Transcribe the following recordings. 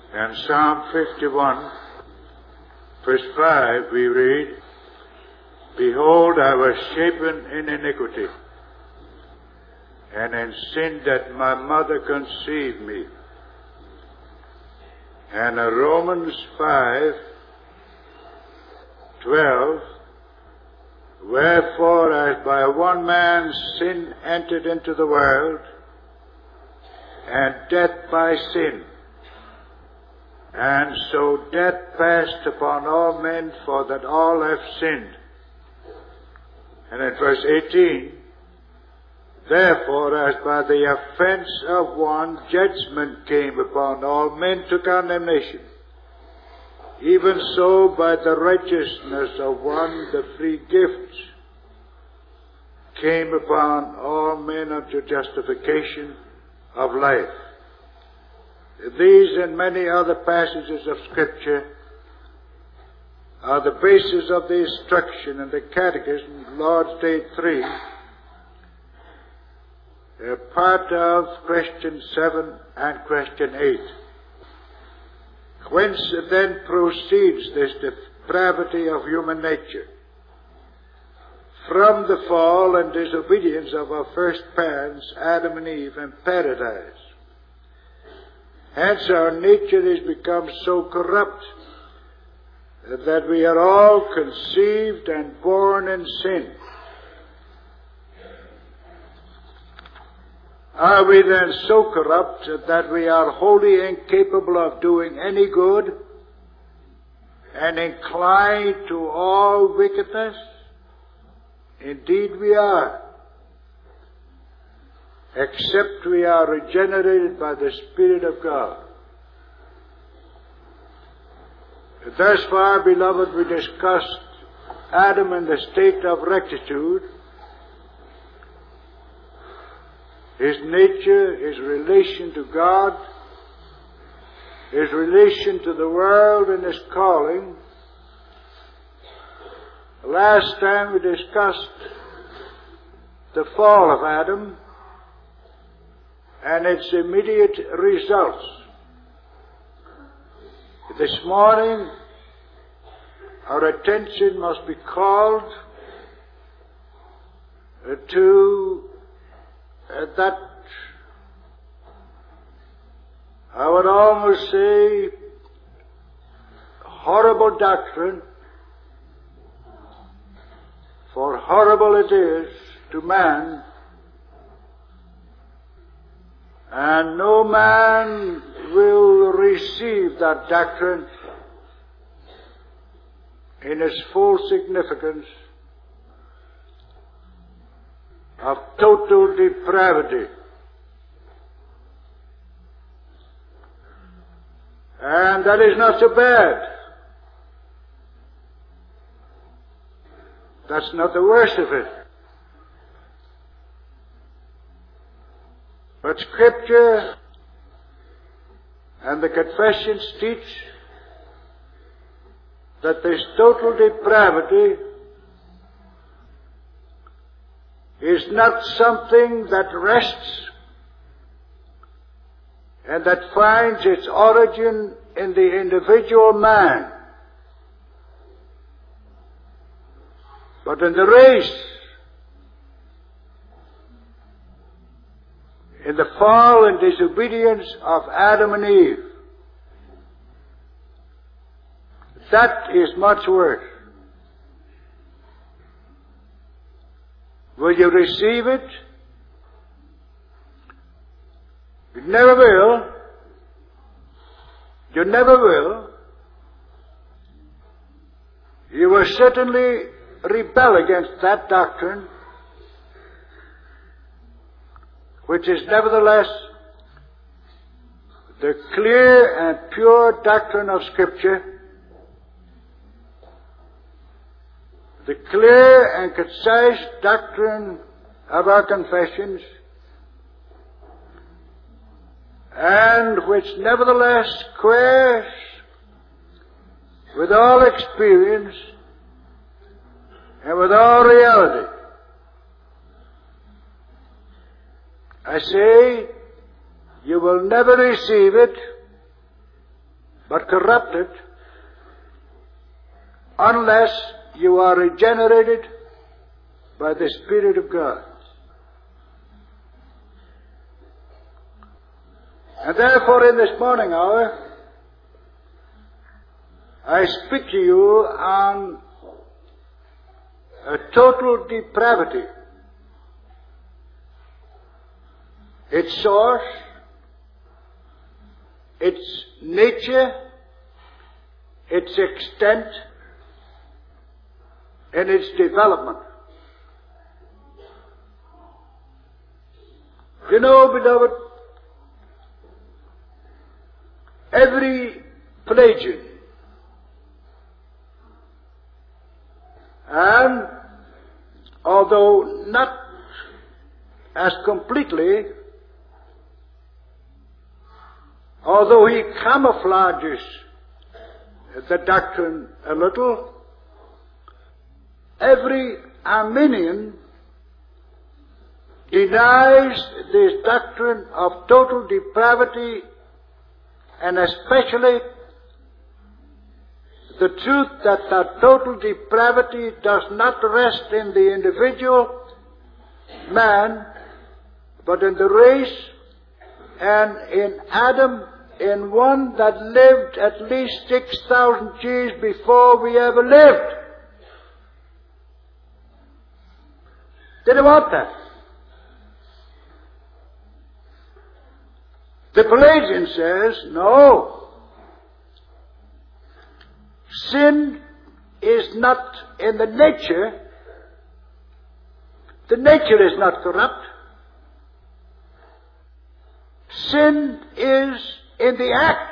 In Psalm 51, verse 5, we read, Behold, I was shapen in iniquity, and in sin that my mother conceived me. And in Romans 5:12, Wherefore, as by one man sin entered into the world, and death by sin, and so death passed upon all men, for that all have sinned. And in verse 18, Therefore, as by the offense of one judgment came upon all men to condemnation, even so by the righteousness of one the free gift came upon all men unto justification of life. These and many other passages of Scripture are the basis of the instruction in the Catechism, Lord's Day 3, a part of question 7 and question 8. Whence then proceeds this depravity of human nature? From the fall and disobedience of our first parents, Adam and Eve, in paradise. Hence our nature is become so corrupt that we are all conceived and born in sin. Are we then so corrupt that we are wholly incapable of doing any good and inclined to all wickedness? Indeed we are, except we are regenerated by the Spirit of God. Thus far, beloved, we discussed Adam in the state of rectitude, his nature, his relation to God, his relation to the world, and his calling. Last time we discussed the fall of Adam and its immediate results. This morning, our attention must be called to that, I would almost say, horrible doctrine, for horrible it is to man, and no man will receive that doctrine in its full significance of total depravity. And that is not so bad. That's not the worst of it. But Scripture and the confessions teach that this total depravity is not something that rests and that finds its origin in the individual man, but in the race, in the fall and disobedience of Adam and Eve. That is much worse. Will you receive it? You never will. You never will. You will certainly rebel against that doctrine, which is nevertheless the clear and pure doctrine of Scripture, the clear and concise doctrine of our confessions, and which nevertheless squares with all experience and with all reality. I say, you will never receive it but corrupted unless you are regenerated by the Spirit of God. And therefore in this morning hour, I speak to you on a total depravity. Its source, its nature, its extent, and its development. You know, beloved, every Pelagian, and although not as completely, although he camouflages the doctrine a little, every Arminian denies this doctrine of total depravity, and especially the truth that total depravity does not rest in the individual man, but in the race, and in Adam, in one that lived at least 6,000 years before we ever lived. Did he want that? The Pelagian says, no. Sin is not in the nature. The nature is not corrupt. Sin is in the act.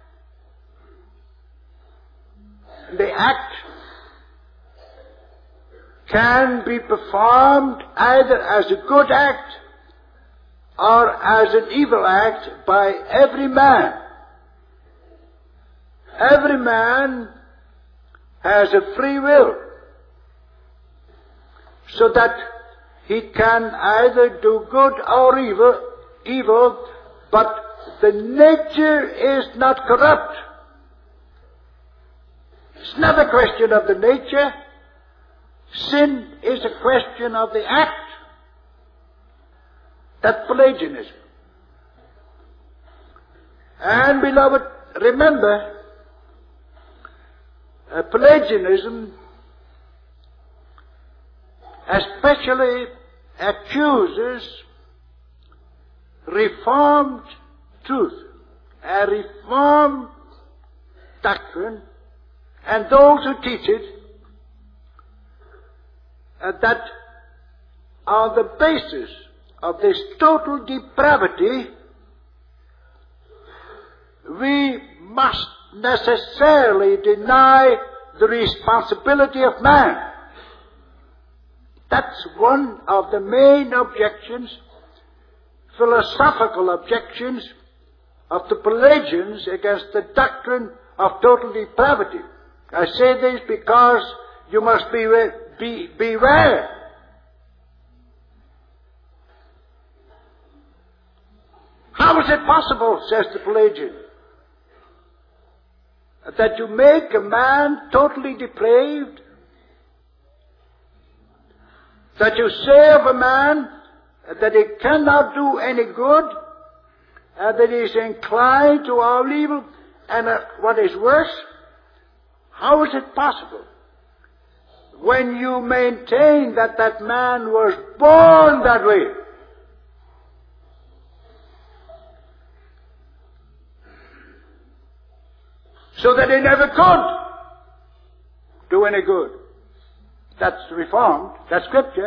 The act can be performed either as a good act or as an evil act by every man. Every man has a free will, so that he can either do good or evil, but the nature is not corrupt. It's not a question of the nature. Sin is a question of the act. That's Pelagianism. And beloved, remember, Pelagianism especially accuses Reformed truth, a Reformed doctrine, and those who teach it, that on the basis of this total depravity, we must necessarily deny the responsibility of man. That's one of the main objections, philosophical objections, of the Pelagians against the doctrine of total depravity. I say this because you must beware. How is it possible, says the Pelagian, that you make a man totally depraved? That you say of a man that he cannot do any good, that he is inclined to all evil, and what is worse, how is it possible when you maintain that that man was born that way? So that he never could do any good. That's Reformed. That's Scripture.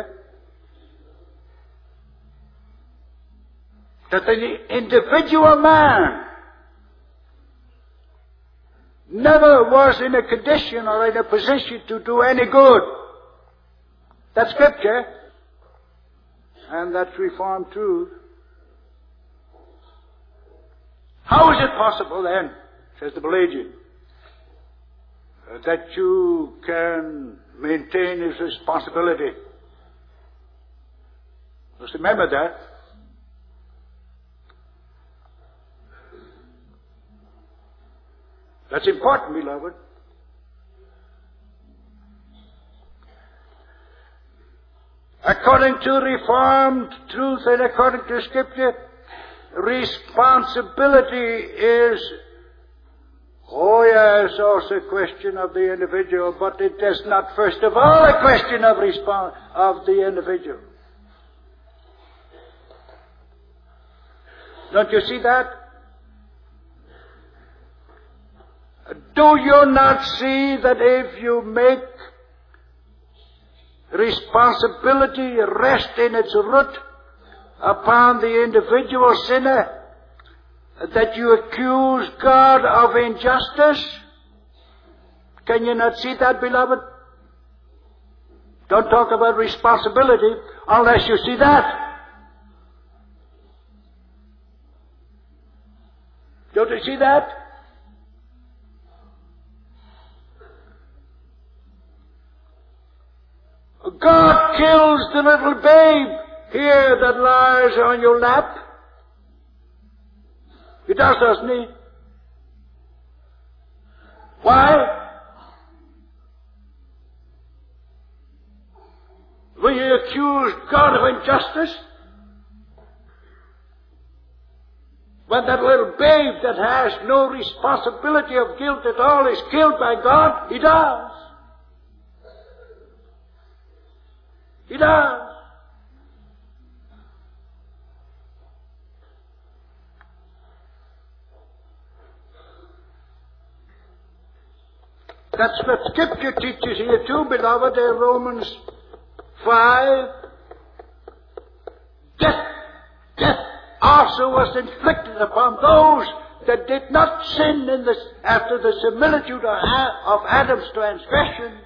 That the individual man never was in a condition or in a position to do any good. That's Scripture. And that's Reformed truth. How is it possible then, says the Pelagian, that you can maintain his responsibility? Just remember that. That's important, beloved. According to Reformed truth and according to Scripture, responsibility is, also a question of the individual, but it is not first of all a question of the individual. Don't you see that? Do you not see that if you make responsibility rest in its root upon the individual sinner, that you accuse God of injustice? Can you not see that, beloved? Don't talk about responsibility unless you see that. Don't you see that? God kills the little babe here that lies on your lap. He does, doesn't he? Why? Will you accuse God of injustice? When that little babe that has no responsibility of guilt at all is killed by God, He does. He does. That's what Scripture teaches here too, beloved, in Romans 5. Death also was inflicted upon those that did not sin after the similitude of Adam's transgression.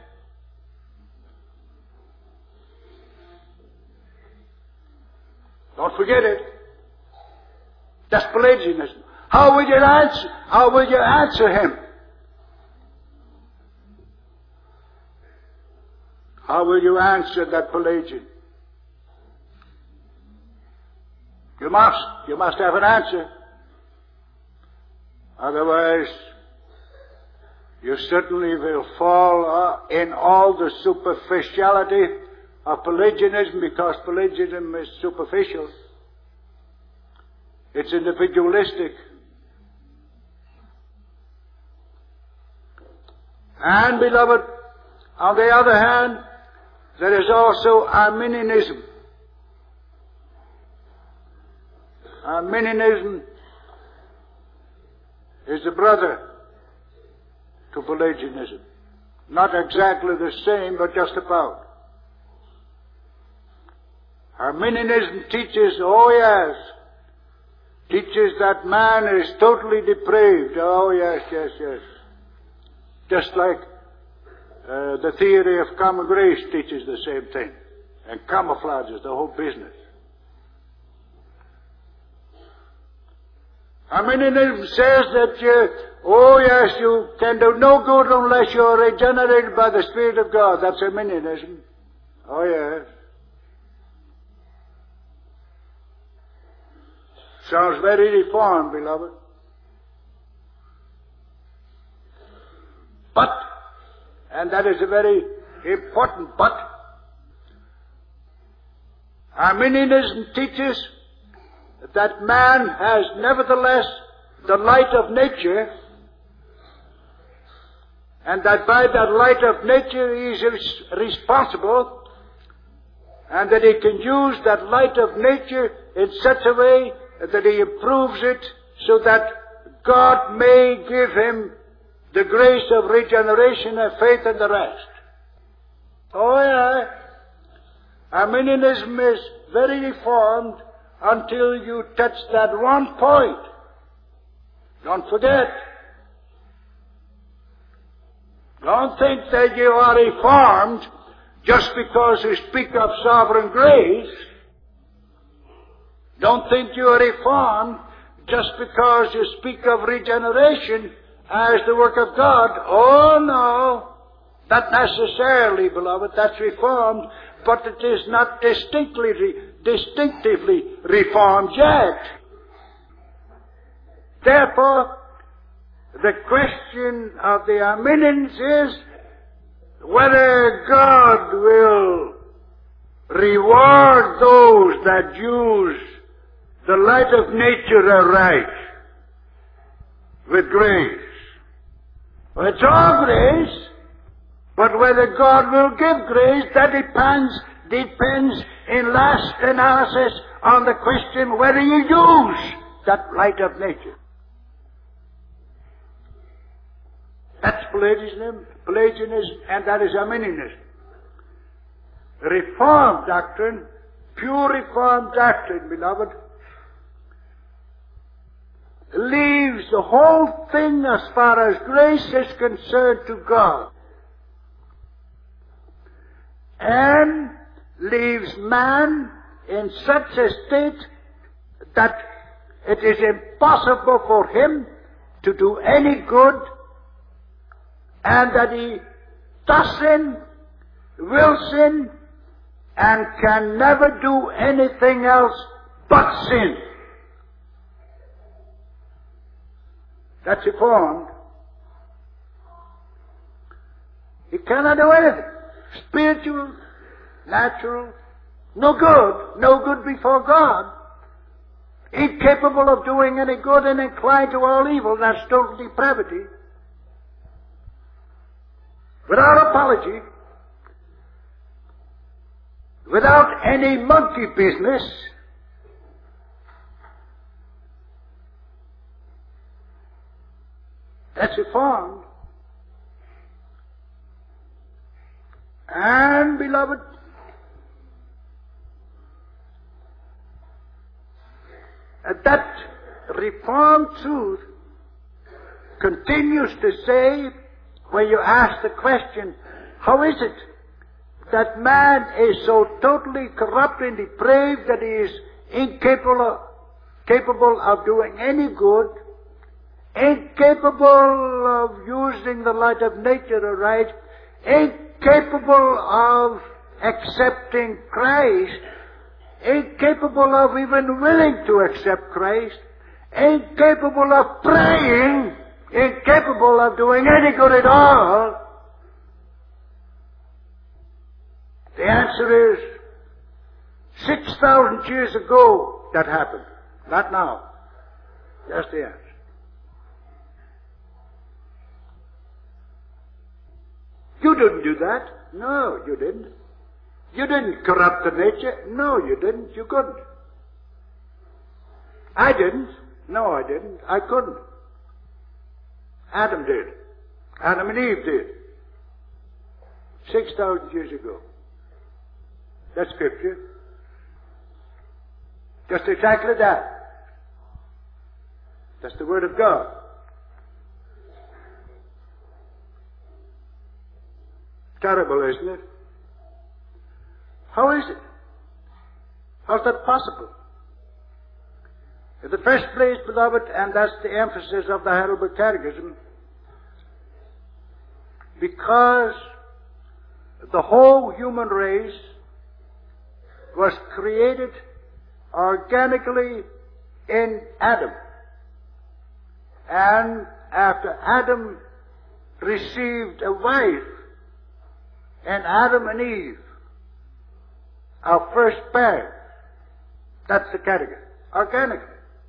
Don't forget it. That's Pelagianism. How will you answer him? How will you answer that Pelagian? You must have an answer. Otherwise, you certainly will fall in all the superficiality of Pelagianism, because Pelagianism is superficial. It's individualistic. And, beloved, on the other hand, there is also Arminianism. Arminianism is the brother to Pelagianism. Not exactly the same, but just about. Arminianism teaches, teaches that man is totally depraved. Yes. Just like the theory of common grace teaches the same thing and camouflages the whole business. Arminianism says that you can do no good unless you are regenerated by the Spirit of God. That's Arminianism. Oh yes. Sounds very reformed, beloved. But, and that is a very important but, Arminianism teaches that man has nevertheless the light of nature, and that by that light of nature he is responsible, and that he can use that light of nature in such a way that he improves it so that God may give him the grace of regeneration and faith and the rest. Arminianism is very reformed until you touch that one point. Don't forget. Don't think that you are reformed just because you speak of sovereign grace. Don't think you are reformed just because you speak of regeneration as the work of God. Oh no, not necessarily, beloved. That's reformed, but it is not distinctively reformed yet. Therefore, the question of the Arminians is whether God will reward those that use the light of nature aright with grace. Well, it's all grace, but whether God will give grace, that depends in last analysis on the question whether you use that light of nature. That's Pelagianism, and that is Arminianism. Reformed doctrine, pure Reformed doctrine, beloved, leaves the whole thing as far as grace is concerned to God, and leaves man in such a state that it is impossible for him to do any good, and that he does sin, will sin, and can never do anything else but sin. That's Reformed. He cannot do anything. Spiritual, natural, no good before God. Incapable of doing any good and inclined to all evil. That's total depravity. Without apology, without any monkey business, that's Reformed. And, beloved, that Reformed truth continues to say, when you ask the question, how is it that man is so totally corrupt and depraved that he is incapable of doing any good, incapable of using the light of nature aright, incapable of accepting Christ, incapable of even willing to accept Christ, incapable of praying, incapable of doing any good at all? The answer is 6,000 years ago that happened. Not now. That's the answer. You didn't do that. No, you didn't. You didn't corrupt the nature. No, you didn't. You couldn't. I didn't. No, I didn't. I couldn't. Adam did. Adam and Eve did. 6,000 years ago. That's Scripture. Just exactly that. That's the Word of God. Terrible, isn't it? How is it? How's that possible? In the first place, beloved, and that's the emphasis of the Heidelberg Catechism, because the whole human race was created organically in Adam. And after Adam received a wife, and Adam and Eve, our first parents, that's the catechism, organically.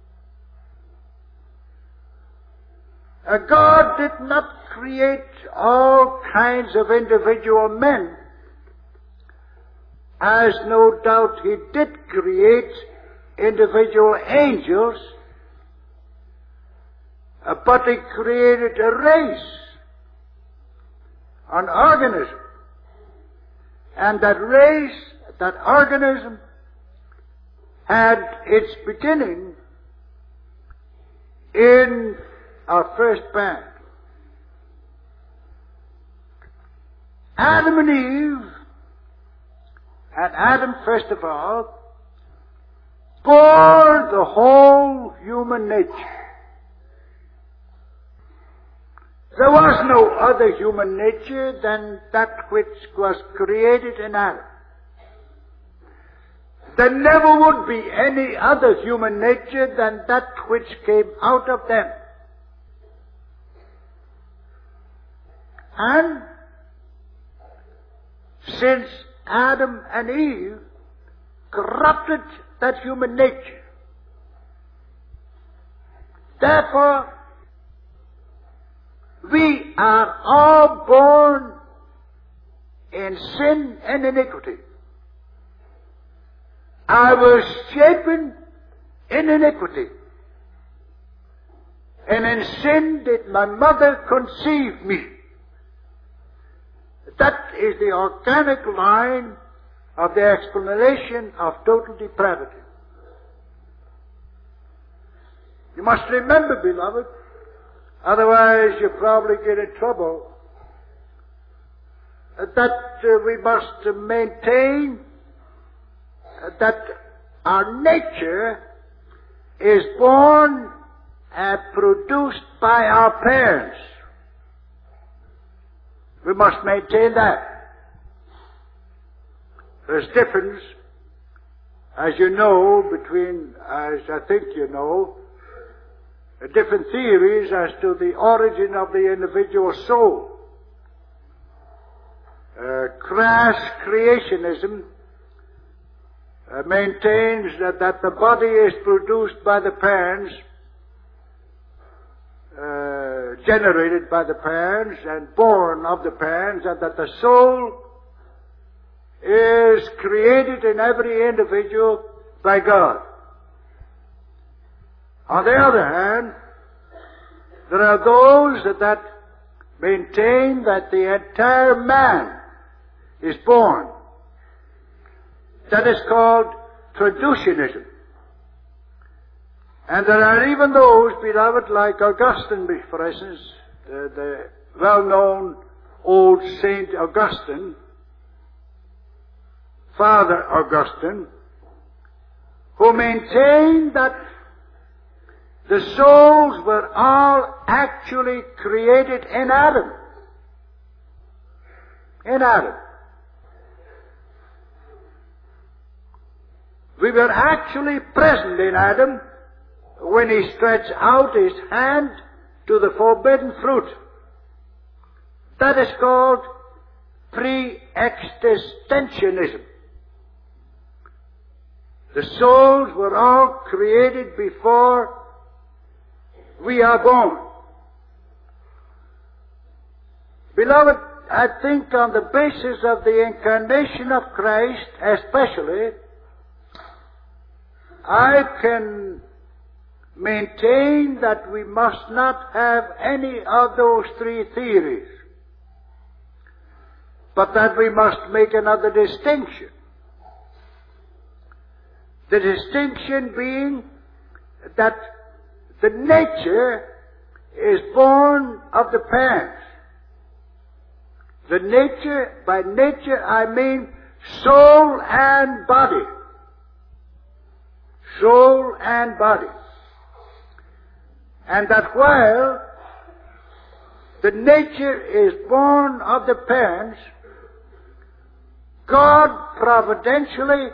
God did not create all kinds of individual men, as no doubt He did create individual angels, but He created a race, an organism. And that race, that organism, had its beginning in our first parent. Adam and Eve, and Adam first of all, bore the whole human nature. There was no other human nature than that which was created in Adam. There never would be any other human nature than that which came out of them. And since Adam and Eve corrupted that human nature, therefore we are all born in sin and iniquity. I was shapen in iniquity, and in sin did my mother conceive me. That is the organic line of the explanation of total depravity. You must remember, beloved, otherwise you probably get in trouble, that we must maintain that our nature is born and produced by our parents. We must maintain that. There's difference, as you know, between, as I think you know, different theories as to the origin of the individual soul. Crass creationism maintains that the body is produced by the parents, generated by the parents and born of the parents, and that the soul is created in every individual by God. On the other hand, there are those that maintain that the entire man is born. That is called traducianism. And there are even those, beloved, like Augustine, for instance, the well-known old Saint Augustine, Father Augustine, who maintained that the souls were all actually created in Adam. In Adam. We were actually present in Adam when he stretched out his hand to the forbidden fruit. That is called pre-existentianism. The souls were all created before we are born. Beloved, I think on the basis of the incarnation of Christ especially, I can maintain that we must not have any of those three theories, but that we must make another distinction. The distinction being that the nature is born of the parents. The nature, by nature I mean soul and body. Soul and body. And that while the nature is born of the parents, God providentially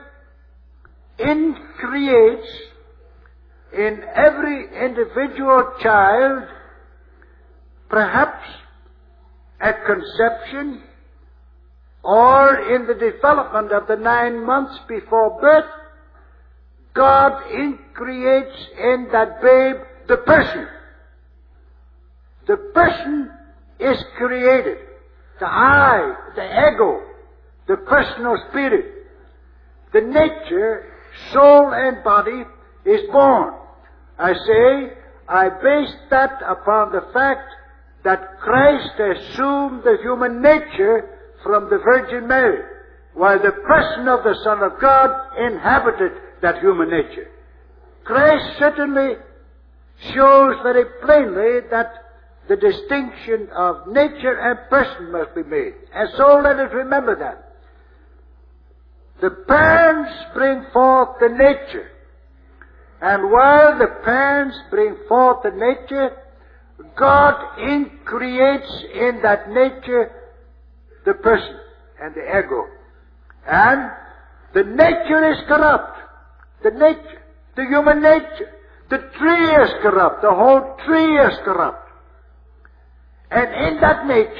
creates in every individual child perhaps at conception or in the development of the 9 months before birth, God creates in that babe the person. The person is created. The I, the ego, the personal spirit, the nature, soul and body is born. I say, I base that upon the fact that Christ assumed the human nature from the Virgin Mary, while the person of the Son of God inhabited that human nature. Christ certainly shows very plainly that the distinction of nature and person must be made. And so let us remember that. The parents bring forth the nature. And while the parents bring forth the nature, God creates in that nature the person and the ego. And the nature is corrupt. The nature, the human nature. The tree is corrupt. The whole tree is corrupt. And in that nature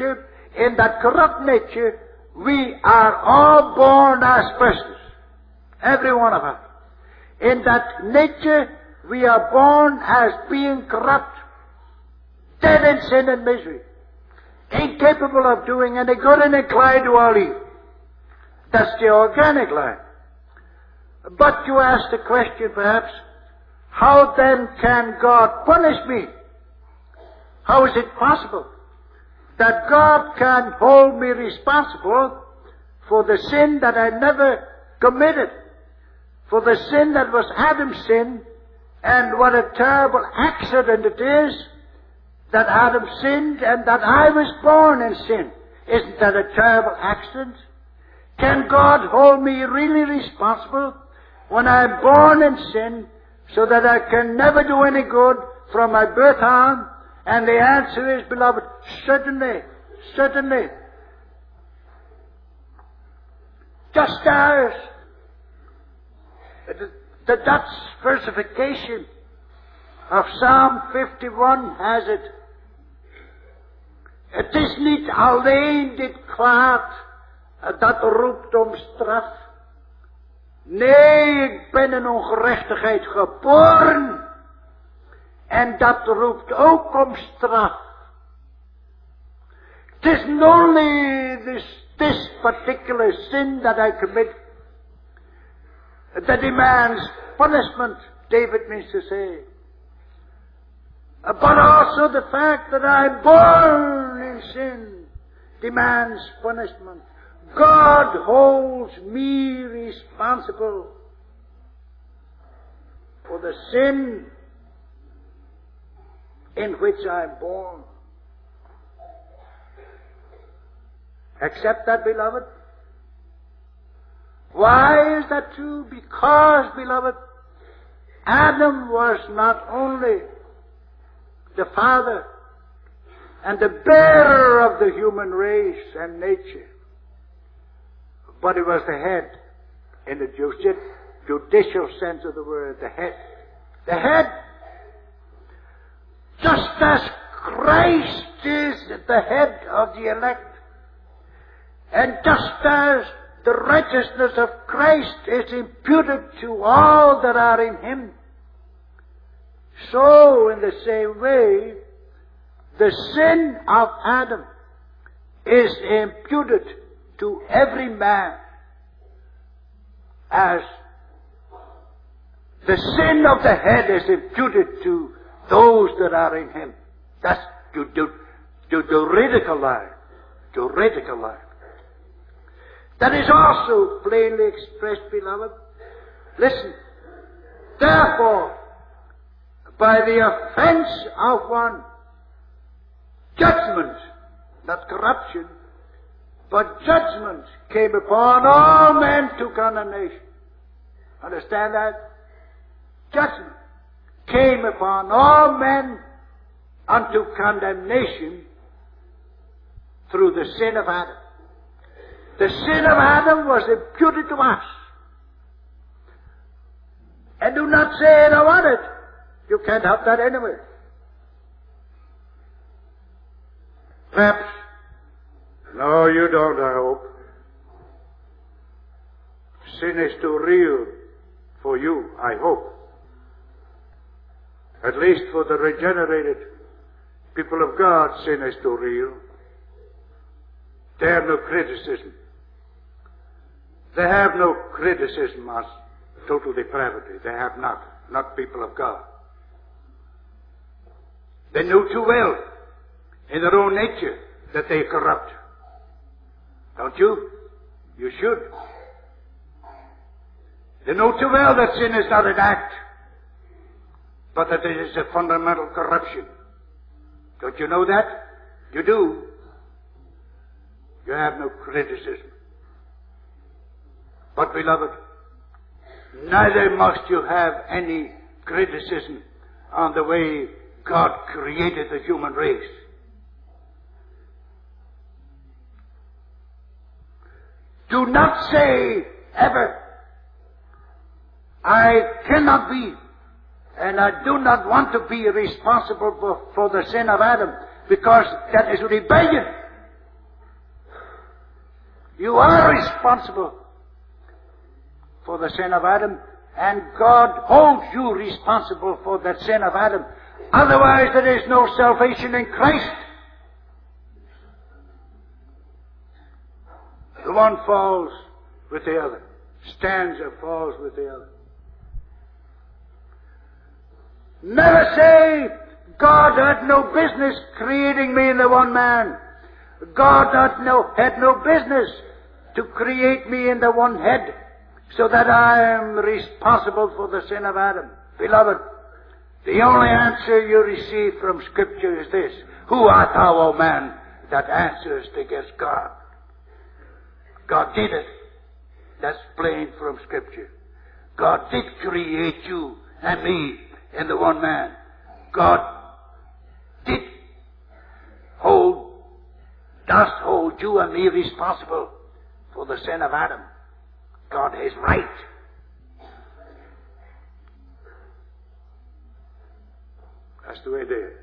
in that corrupt nature, we are all born as persons. Every one of us. In that nature, we are born as being corrupt, dead in sin and misery, incapable of doing any good and inclined to all evil. That's the organic line. But you ask the question perhaps, how then can God punish me? How is it possible that God can hold me responsible for the sin that I never committed? For the sin that was Adam's sin, and what a terrible accident it is that Adam sinned and that I was born in sin. Isn't that a terrible accident? Can God hold me really responsible when I'm born in sin so that I can never do any good from my birth on? And the answer is, beloved, certainly, certainly. Just as the Dutch versification of Psalm 51 has it. Het is niet alleen dit kwaad dat roept om straf. Nee, ik ben in ongerechtigheid geboren. En dat roept ook om straf. It is not only this particular sin that I commit that demands punishment, David means to say. But also the fact that I'm born in sin demands punishment. God holds me responsible for the sin in which I'm born. Accept that, beloved? Why is that true? Because, beloved, Adam was not only the father and the bearer of the human race and nature, but he was the head in the judicial sense of the word, the head. The head. Just as Christ is the head of the elect, and just as the righteousness of Christ is imputed to all that are in Him, so in the same way, the sin of Adam is imputed to every man as the sin of the head is imputed to those that are in him. That's juridical line. Juridical line. That is also plainly expressed, beloved. Listen. Therefore, by the offense of one, judgment, not corruption, but judgment came upon all men to condemnation. Understand that? Judgment came upon all men unto condemnation through the sin of Adam. The sin of Adam was imputed to us. And do not say, I don't want it. You can't help that anyway. Perhaps. No, you don't, I hope. Sin is too real for you, I hope. At least for the regenerated people of God, sin is too real. They have no criticism. They have no criticism as total depravity. They have not people of God. They know too well in their own nature that they corrupt. Don't you? You should. They know too well that sin is not an act, but that it is a fundamental corruption. Don't you know that? You do. You have no criticism. But, beloved, neither must you have any criticism on the way God created the human race. Do not say ever, I cannot be, and I do not want to be responsible for the sin of Adam, because that is rebellion. You are responsible for the sin of Adam, and God holds you responsible for that sin of Adam. Otherwise there is no salvation in Christ. The one falls with the other. Stanza falls with the other. Never say, God had no business creating me in the one man. God had no business to create me in the one head, so that I am responsible for the sin of Adam. Beloved, the only answer you receive from Scripture is this: Who art thou, O man, that answerest against God? God did it. That's plain from Scripture. God did create you and me in the one man. God did does hold you and me responsible for the sin of Adam. God is right. That's the way it is.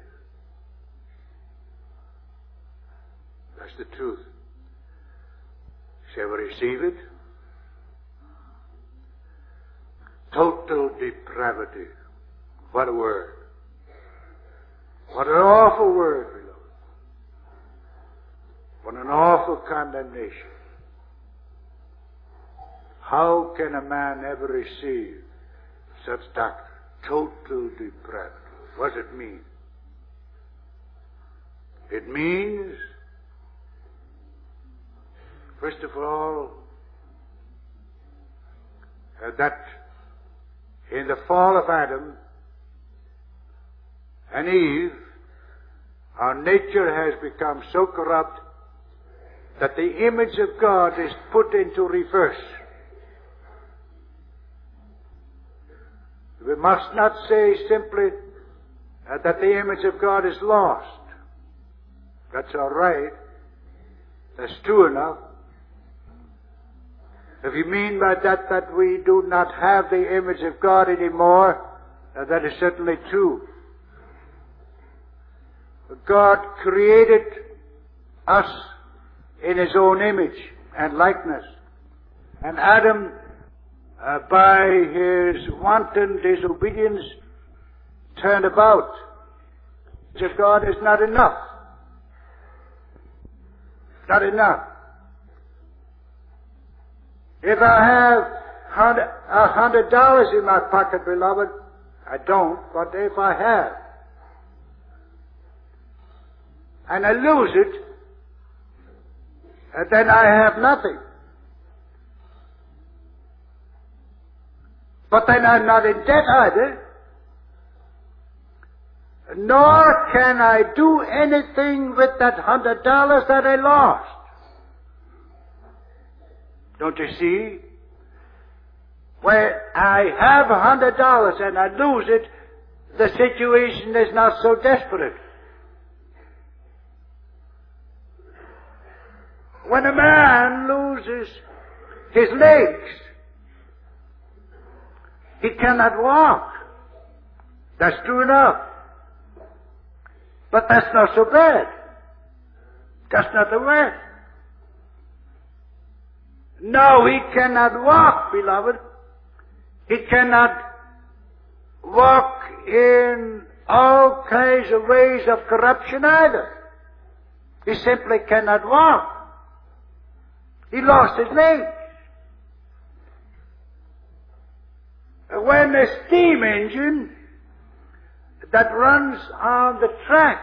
That's the truth. Shall we receive it? Total depravity. What a word. What an awful word, beloved. What an awful condemnation. How can a man ever receive such doctrine? Total depravity. What does it mean? It means, first of all, that in the fall of Adam and Eve, our nature has become so corrupt that the image of God is put into reverse. We must not say simply that the image of God is lost. That's all right. That's true enough. If you mean by that we do not have the image of God anymore, that is certainly true. God created us in His own image and likeness. And Adam, by his wanton disobedience, turned about. The image of God is not enough. Not enough. If I have $100 in my pocket, beloved, I don't, but if I have, and I lose it, then I have nothing. But then I'm not in debt either, nor can I do anything with that $100 that I lost. Don't you see? Where I have $100 and I lose it, the situation is not so desperate. When a man loses his legs, he cannot walk. That's true enough. But that's not so bad. That's not the worst. No, he cannot walk, beloved. He cannot walk in all kinds of ways of corruption either. He simply cannot walk. He lost his legs. When a steam engine that runs on the track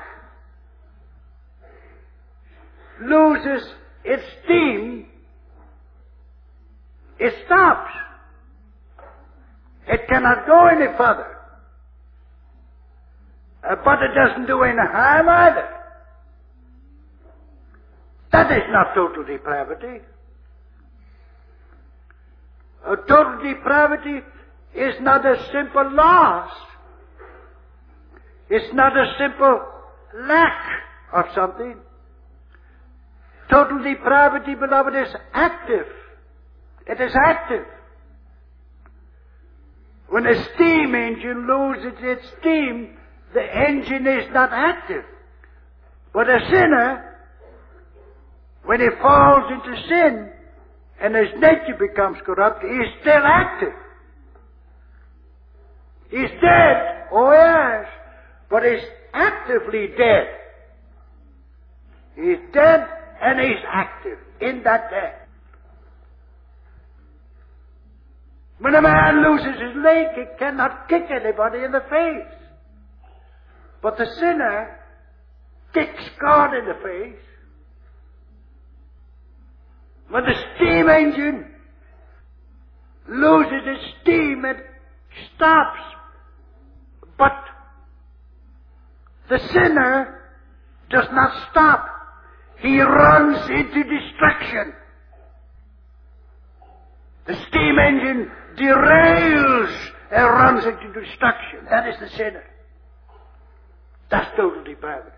loses its steam, it stops. It cannot go any further. But it doesn't do any harm either. That is not total depravity. Total depravity is not a simple loss. It's not a simple lack of something. Total depravity, beloved, is active. It is active. When a steam engine loses its steam, the engine is not active. But a sinner, when he falls into sin, and his nature becomes corrupt, he is still active. He's dead, oh yes, but he's actively dead. He's dead and he's active in that death. When a man loses his leg, he cannot kick anybody in the face. But the sinner kicks God in the face. When the steam engine loses its steam, it stops. But the sinner does not stop. He runs into destruction. The steam engine derails and runs into destruction. That is the sinner. That's total depravity.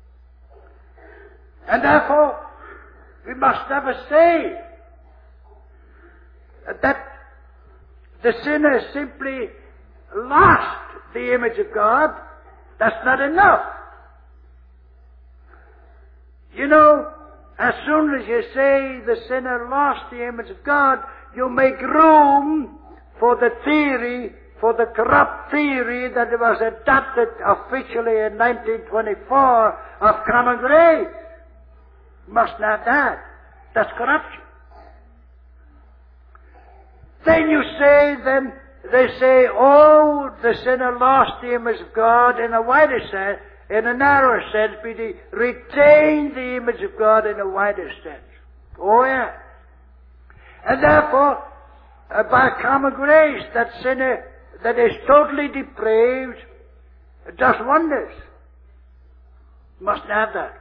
And therefore, we must never say that the sinner simply lost the image of God. That's not enough. You know, as soon as you say the sinner lost the image of God, you make room for the theory, for the corrupt theory that was adopted officially in 1924 of common grace. Must not that. That's corruption. Then they say, oh, the sinner lost the image of God in a wider sense, in a narrower sense, but he retained the image of God in a wider sense. Oh, yeah. And therefore, by common grace, that sinner that is totally depraved does wonders. Must have that.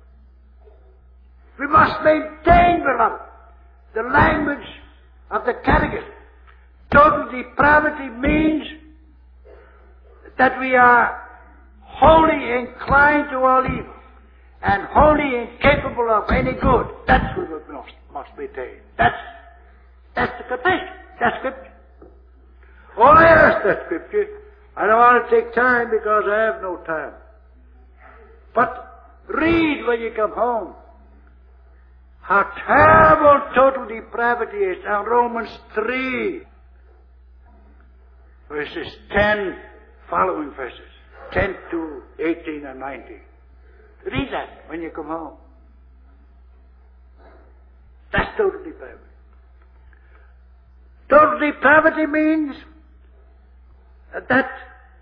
We must maintain, beloved, the language of the Catechism. Total depravity means that we are wholly inclined to all evil and wholly incapable of any good. That's what we must maintain. That's the confession. That's Scripture. Oh yes, that's Scripture. I don't want to take time because I have no time. But read when you come home how terrible total depravity is. Now Romans 3, verses 10, following verses, 10 to 18 and 19. Read that when you come home. That's total depravity. Total depravity means that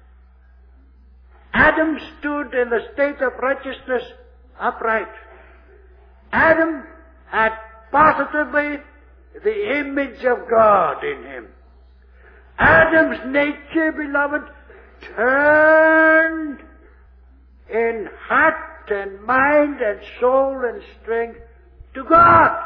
Adam stood in the state of righteousness upright. Adam had positively the image of God in him. Adam's nature, beloved, turned in heart and mind and soul and strength to God.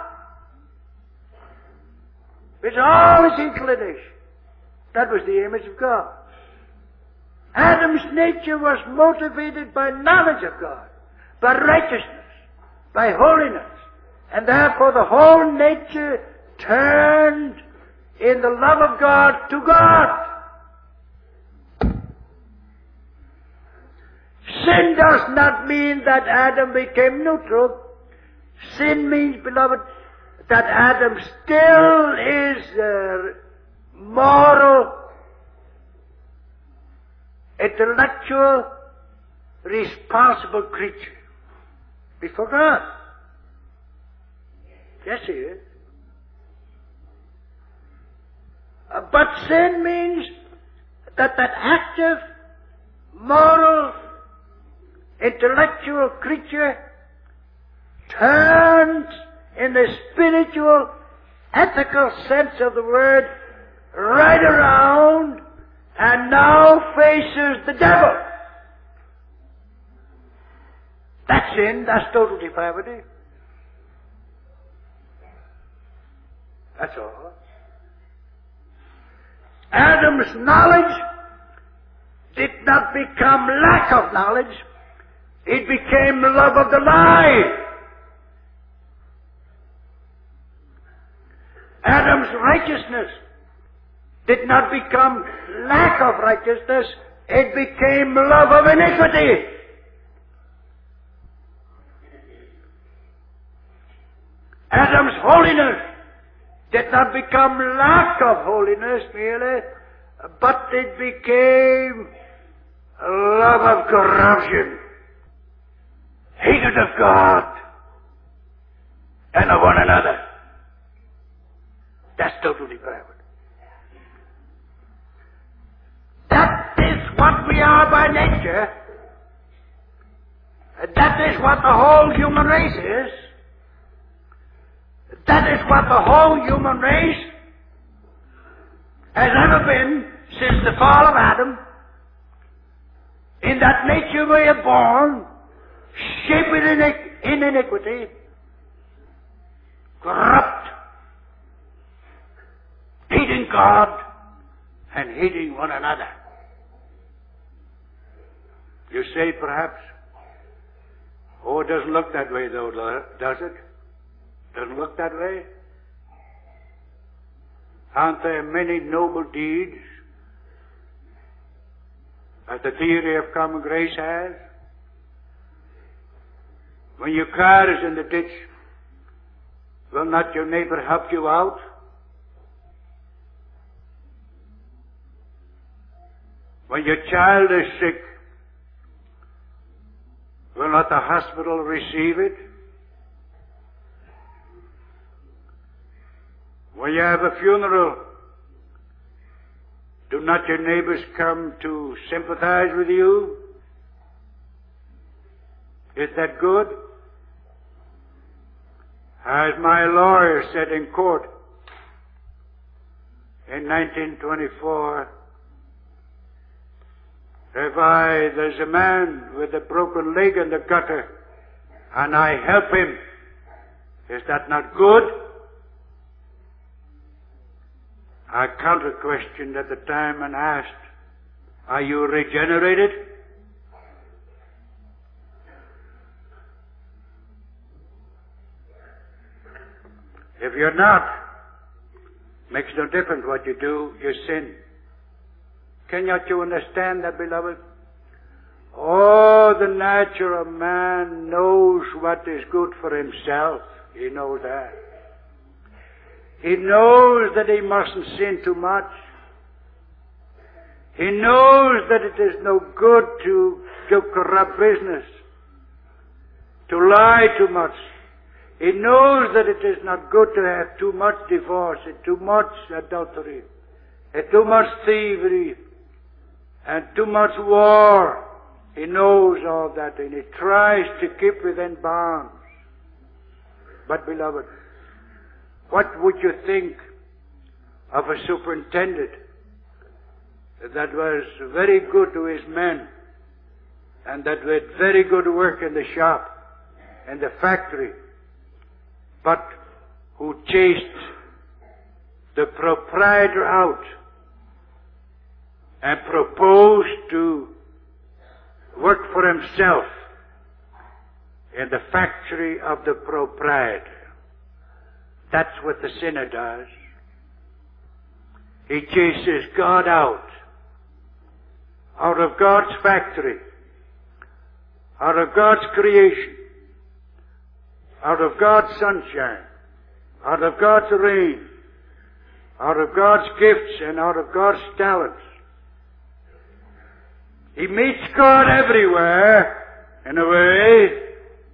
It's all his inclination. That was the image of God. Adam's nature was motivated by knowledge of God, by righteousness, by holiness, and therefore the whole nature turned in the love of God to God. Sin does not mean that Adam became neutral. Sin means, beloved, that Adam still is a moral, intellectual, responsible creature before God. Yes, he is. But sin means that active, moral, intellectual creature turns in the spiritual, ethical sense of the word right around and now faces the devil. That's sin. That's total depravity. That's all. Adam's knowledge did not become lack of knowledge. It became love of the lie. Adam's righteousness did not become lack of righteousness. It became love of iniquity. Adam's holiness did not become lack of holiness merely, but it became a love of corruption, hatred of God and of one another. That's totally private. That is what we are by nature. That is what the whole human race is. That is what the whole human race has ever been since the fall of Adam. In that nature we are born, shaped in iniquity, corrupt, hating God and hating one another. You say perhaps, oh, it doesn't look that way though, does it? Doesn't look that way? Aren't there many noble deeds that the theory of common grace has? When your car is in the ditch, will not your neighbor help you out? When your child is sick, will not the hospital receive it? When you have a funeral, do not your neighbors come to sympathize with you? Is that good? As my lawyer said in court in 1924, if there's a man with a broken leg in the gutter and I help him, is that not good? I counter-questioned at the time and asked, are you regenerated? If you're not, makes no difference what you do, you sin. Cannot you understand that, beloved? Oh, the nature of man knows what is good for himself. He knows that. He knows that he mustn't sin too much. He knows that it is no good to do corrupt business, to lie too much. He knows that it is not good to have too much divorce, and too much adultery, and too much thievery, and too much war. He knows all that, and he tries to keep within bounds. But, beloved, what would you think of a superintendent that was very good to his men and that did very good work in the shop, in the factory, but who chased the proprietor out and proposed to work for himself in the factory of the proprietor? That's what the sinner does. He chases God out of God's factory, out of God's creation, out of God's sunshine, out of God's rain, out of God's gifts and out of God's talents. He meets God everywhere, in a way,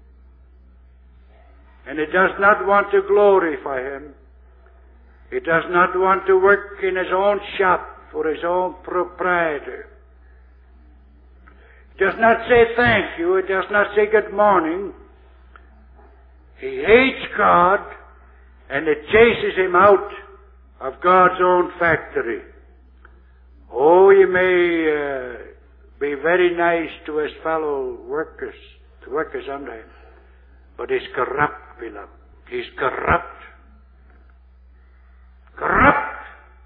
and he does not want to glorify Him. He does not want to work in his own shop for his own proprietor. He does not say thank you. He does not say good morning. He hates God, and it chases him out of God's own factory. Oh, he may be very nice to his fellow workers, the workers under him, but he's corrupt, beloved. He's corrupt. Corrupt.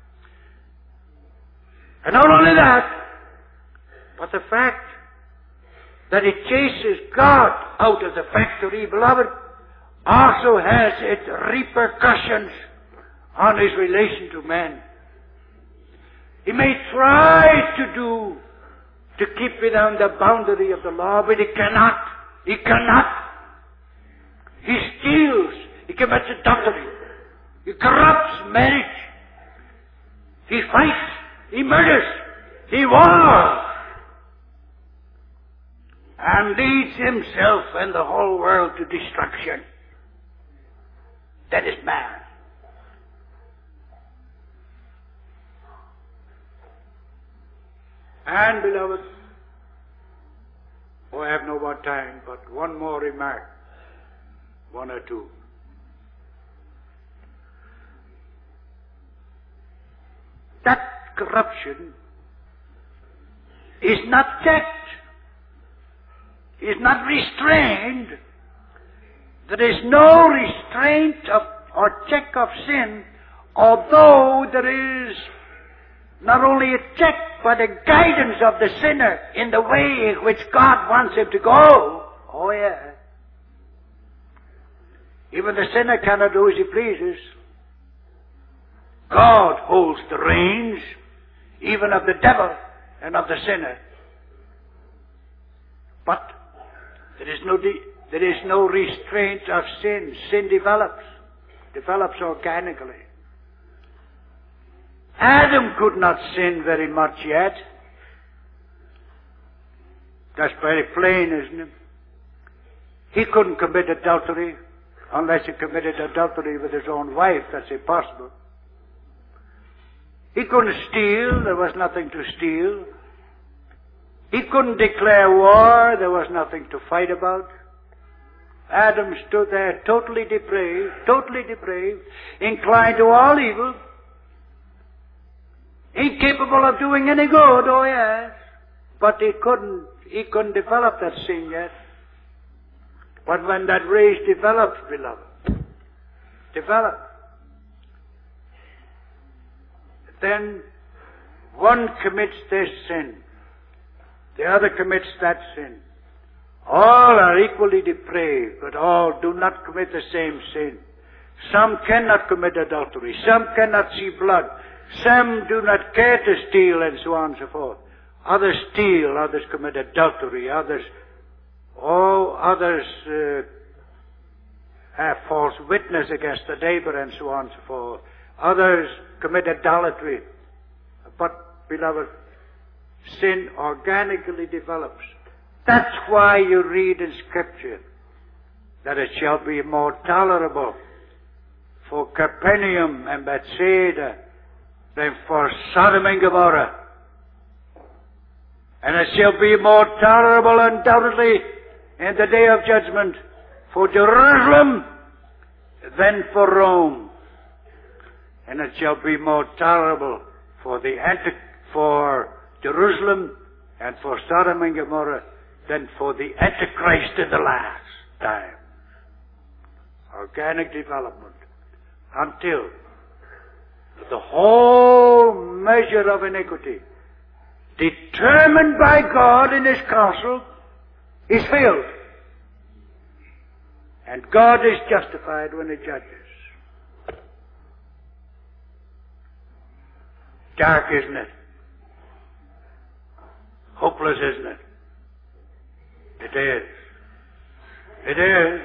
And not only that, but the fact that he chases God out of the factory, beloved, also has its repercussions on his relation to men. He may try to keep within the boundary of the law, but he cannot. He cannot. He steals. He commits adultery. He corrupts marriage. He fights. He murders. He wars. And leads himself and the whole world to destruction. That is man. And, beloved, I have no more time, but one more remark. One or two. That corruption is not checked, is not restrained. There is no restraint or check of sin, although there is not only a check, but a guidance of the sinner in the way in which God wants him to go. Oh, yeah. Even the sinner cannot do as he pleases. God holds the reins, even of the devil and of the sinner. But there is no restraint of sin. Sin develops organically. Adam could not sin very much yet. That's very plain, isn't it? He couldn't commit adultery unless he committed adultery with his own wife. That's impossible. He couldn't steal. There was nothing to steal. He couldn't declare war. There was nothing to fight about. Adam stood there totally depraved, inclined to all evil, incapable of doing any good, oh yes. But he couldn't develop that sin yet. But when that race develops, beloved, then one commits this sin, the other commits that sin. All are equally depraved, but all do not commit the same sin. Some cannot commit adultery, some cannot see blood, some do not care to steal, and so on and so forth. Others steal, others commit adultery, others have false witness against the neighbor, and so on and so forth. Others commit idolatry. But, beloved, sin organically develops. That's why you read in Scripture that it shall be more tolerable for Capernaum and Bethsaida than for Sodom and Gomorrah. And it shall be more tolerable, undoubtedly, in the day of judgment for Jerusalem than for Rome. And it shall be more tolerable for Jerusalem and for Sodom and Gomorrah than for the Antichrist in the last time. Organic development until the whole measure of iniquity determined by God in His counsel is filled. And God is justified when He judges. Dark, isn't it? Hopeless, isn't it? It is. It is.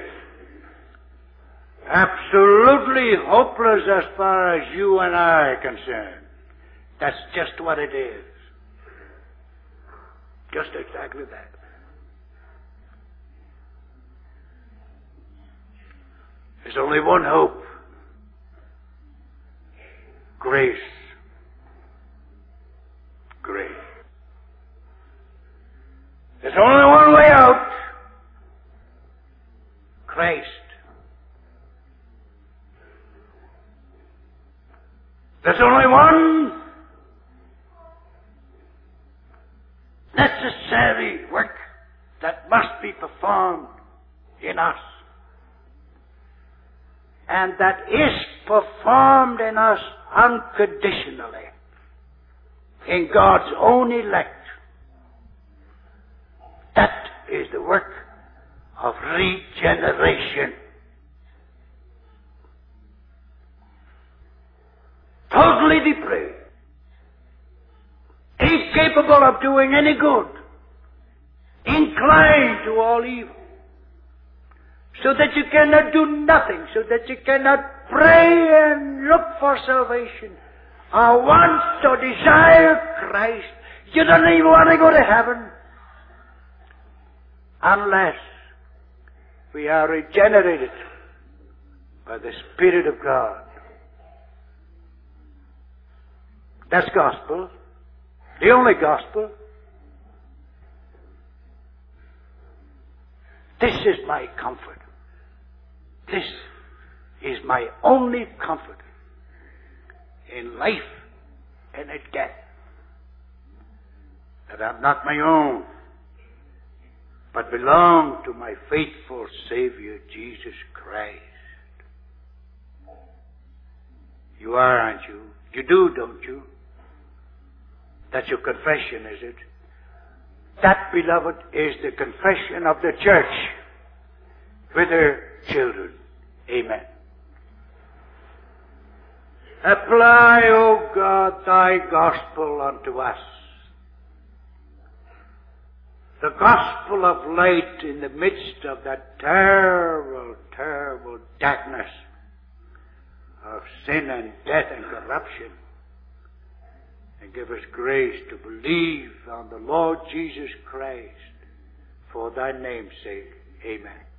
Absolutely hopeless as far as you and I are concerned. That's just what it is. Just exactly that. There's only one hope. Grace. Grace. There's only one way out. Christ. There's only one necessary work that must be performed in us. And that is performed in us unconditionally in God's own elect. That is the work of regeneration. Totally depraved, incapable of doing any good, inclined to all evil, so that you cannot do nothing, so that you cannot pray and look for salvation, or want or desire Christ, you don't even want to go to heaven unless we are regenerated by the Spirit of God. That's gospel. The only gospel. This is my comfort. This is my only comfort in life and in death. That I'm not my own, but belong to my faithful Savior, Jesus Christ. You are, aren't you? You do, don't you? That's your confession, is it? That, beloved, is the confession of the church with her children. Amen. Apply, O God, thy gospel unto us. The gospel of light in the midst of that terrible, terrible darkness of sin and death and corruption. And give us grace to believe on the Lord Jesus Christ for thy name's sake. Amen.